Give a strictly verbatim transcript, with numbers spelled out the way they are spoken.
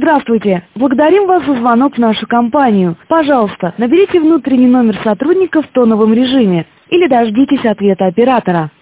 Здравствуйте! Благодарим вас за звонок в нашу компанию. Пожалуйста, наберите внутренний номер сотрудника в тоновом режиме или дождитесь ответа оператора.